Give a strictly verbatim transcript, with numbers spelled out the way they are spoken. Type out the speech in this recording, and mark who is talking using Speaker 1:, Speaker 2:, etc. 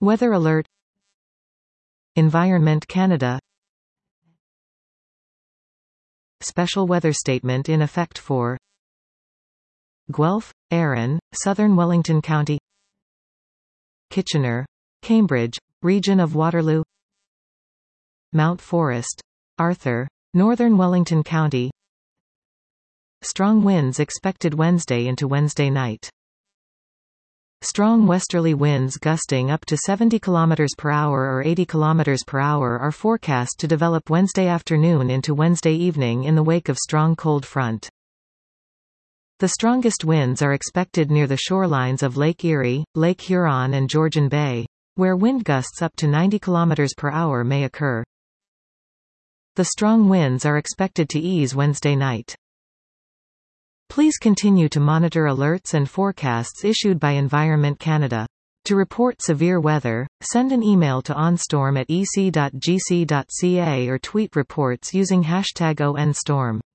Speaker 1: Weather alert. Environment Canada. Special weather statement in effect for Guelph, Arran, Southern Wellington County, Kitchener, Cambridge, Region of Waterloo, Mount Forest, Arthur, Northern Wellington County. Strong winds expected Wednesday into Wednesday night. Strong westerly winds gusting up to seventy kilometers per hour or eighty kilometers per hour are forecast to develop Wednesday afternoon into Wednesday evening in the wake of strong cold front. The strongest winds are expected near the shorelines of Lake Erie, Lake Huron and Georgian Bay, where wind gusts up to ninety kilometers per hour may occur. The strong winds are expected to ease Wednesday night. Please continue to monitor alerts and forecasts issued by Environment Canada. To report severe weather, send an email to onstorm at e c dot g c dot c a or tweet reports using hashtag O N storm.